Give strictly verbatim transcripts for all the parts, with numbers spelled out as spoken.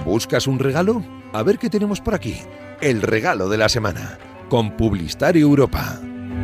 ¿Buscas un regalo? A ver qué tenemos por aquí. El regalo de la semana, con Publistar Europa.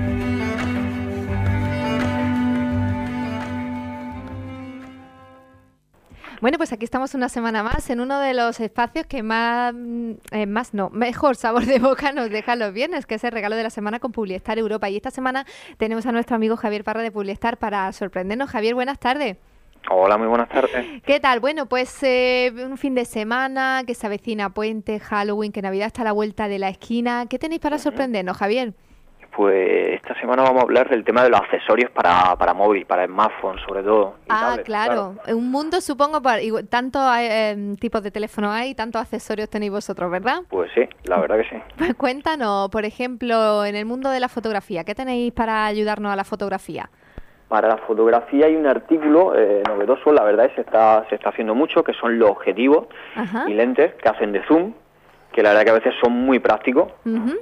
Bueno, pues aquí estamos una semana más en uno de los espacios que más, eh, más no, mejor sabor de boca nos deja los viernes, que es el regalo de la semana con Publistar Europa. Y esta semana tenemos a nuestro amigo Javier Parra de Publistar para sorprendernos. Javier, buenas tardes. Hola, muy buenas tardes. ¿Qué tal? Bueno, pues eh, un fin de semana que se avecina puente, Halloween, que Navidad está a la vuelta de la esquina. ¿Qué tenéis para sorprendernos, Javier? Pues esta semana vamos a hablar del tema de los accesorios para, para móvil, para smartphone sobre todo. Y ah, tablets, claro. claro. Un mundo, supongo, para igual, tantos eh, tipos de teléfono hay, tantos accesorios tenéis vosotros, ¿verdad? Pues sí, la verdad que sí. Pues cuéntanos, por ejemplo, en el mundo de la fotografía, ¿qué tenéis para ayudarnos a la fotografía? Para la fotografía hay un artículo eh, novedoso, la verdad es que se está, se está haciendo mucho, que son los objetivos Ajá. y lentes que hacen de zoom, que la verdad que a veces son muy prácticos. Uh-huh.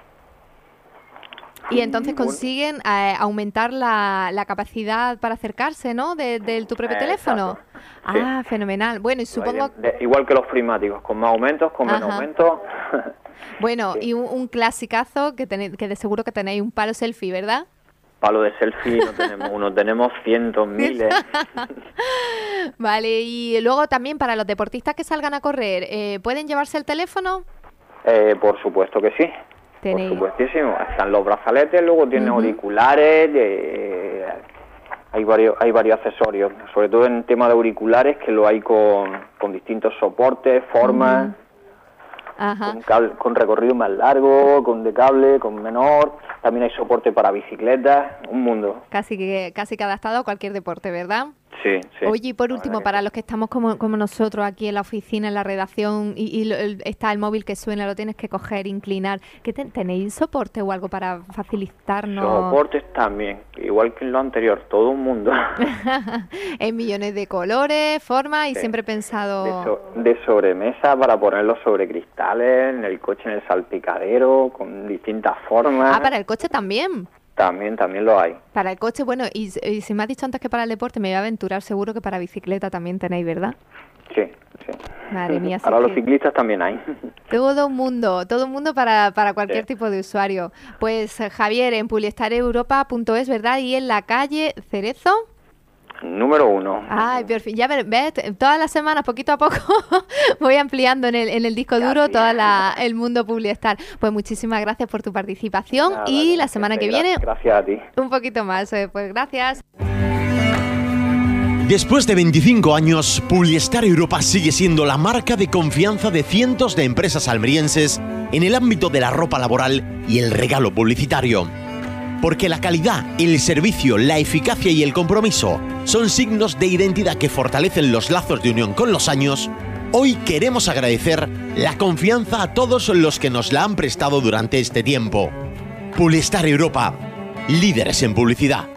Y entonces consiguen eh, aumentar la, la capacidad para acercarse, ¿no? De, de tu propio eh, teléfono. Sí. Ah, fenomenal. Bueno, y supongo... De, de, igual que los prismáticos, con más aumentos, con menos aumentos. Bueno, sí. y un, un clasicazo que, tenéis, que de seguro que tenéis un palo selfie, ¿verdad? Palo de selfie no tenemos uno, tenemos cientos, miles. Vale, y luego también para los deportistas que salgan a correr, eh, ¿pueden llevarse el teléfono? Eh, por supuesto que sí. Tenéis... Por supuestísimo. Están los brazaletes, luego tienen uh-huh. auriculares, eh, hay varios hay varios accesorios, sobre todo en tema de auriculares, que lo hay con, con distintos soportes, formas, uh-huh. Ajá. Con, cable, con recorrido más largo, con de cable, con menor. También hay soporte para bicicletas, un mundo. Casi que casi que adaptado a cualquier deporte, ¿verdad? Sí, sí. Oye, y por último, para los que estamos como, como nosotros aquí en la oficina, en la redacción, y, y el, está el móvil que suena, lo tienes que coger, inclinar. ¿Qué te, ¿Tenéis soporte o algo para facilitarnos? Soportes también, igual que en lo anterior, todo un mundo. En millones de colores, formas, y sí. siempre he pensado... De, so, de sobremesa para ponerlos sobre cristales, en el coche, en el salpicadero, con distintas formas. Ah, para el coche también. También, también lo hay. Para el coche, bueno, y, y si me has dicho antes que para el deporte, me voy a aventurar, seguro que para bicicleta también tenéis, ¿verdad? Sí, sí. Madre mía. Para los ciclistas también hay. Todo un mundo, todo un mundo para, para cualquier sí. tipo de usuario. Pues Javier, en publistar europa punto es, ¿verdad? Y en la calle Cerezo... Número uno. Ay, perfecto. Ya ves, todas las semanas, poquito a poco, voy ampliando en el, en el disco duro gracias. todo la, el mundo Publistar. Pues muchísimas gracias por tu participación. Nada, y la semana que viene, gracias a ti. Un poquito más. Pues gracias. Después de veinticinco años, Publistar Europa sigue siendo la marca de confianza de cientos de empresas almerienses en el ámbito de la ropa laboral y el regalo publicitario. Porque la calidad, el servicio, la eficacia y el compromiso son signos de identidad que fortalecen los lazos de unión con los años, hoy queremos agradecer la confianza a todos los que nos la han prestado durante este tiempo. Publistar Europa, líderes en publicidad.